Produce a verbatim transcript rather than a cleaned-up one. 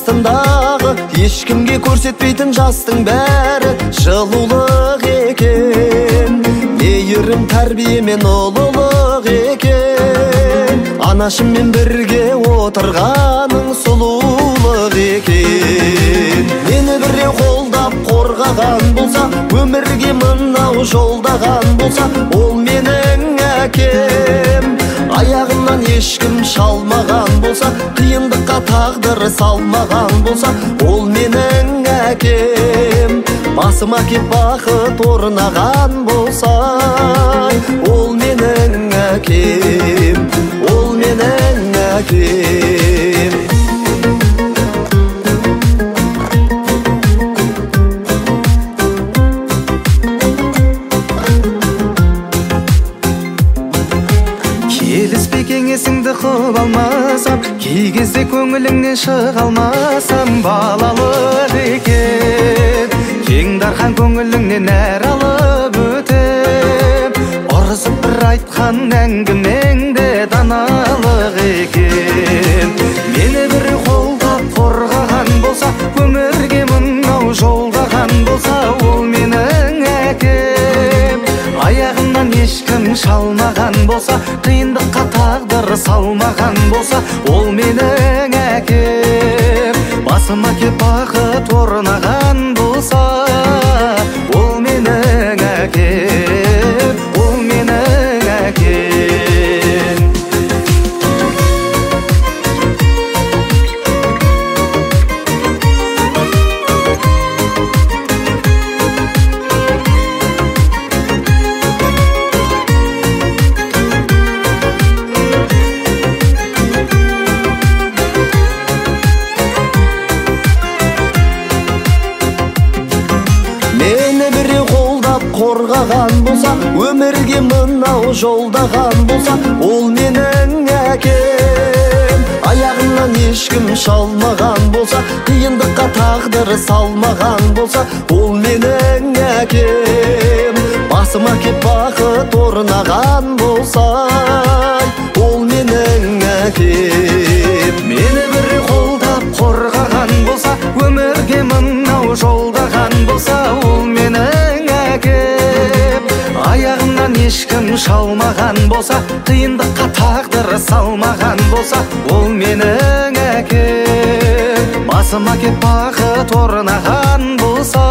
астындағы ешкімге көрсетпейтін жастың бәрі жылулық екен. Мейірім тәрбиемен ұлылық екен. Анашыммен бірге отырғаның сұлулық екен. Мені біреу қолдап қорғаған болса, өмірге мынау жолдаған болса, ол менің әкем. Аяғымнан ешкім шалмаған болса, қиындыққа тағдыр салмаған болса, ол менің әкем. Басыма кеп бақыт орнаған болса, ол менің әкем, ол менің әкем. Келіспей кеңесіңді қып алмасам, кей кезде көңіліңнен шыға алмасам, балалық екен. Кең дархан көңіліңнен әр алып өтем, ұрысып бір айтқан әңгімеңде даналық екен. Мені бір қолдап қорғаған болса, өмірге мынау жолдаған болса, ол менің әкем. Аяғымнан ешкім шалмаған болса, қиындыққа тағдыр салмаған болса, ол менің әкем. Басыма кеп бақыт орнаған болса, ол менің әкем, ол менің әкем. Мені біреу қолдап қорғаған болса, өмірге мынау жолдаған болса, ол менің әкем. Аяғымнан ешкім шалмаған болса, қиындыққа тағдыр салмаған болса, ол менің әкем. Басыма кеп бақыт орнаған болса, ол менің әкем. Мені бір қолдап қорғаған болса, өмірге мынау жолдаған болса, ол менің әкем. Аяғымнан ешкім шалмаған болса, қиындыққа тағдыр салмаған болса, ол менің әкем. Басыма кеп бақыт орнаған болса,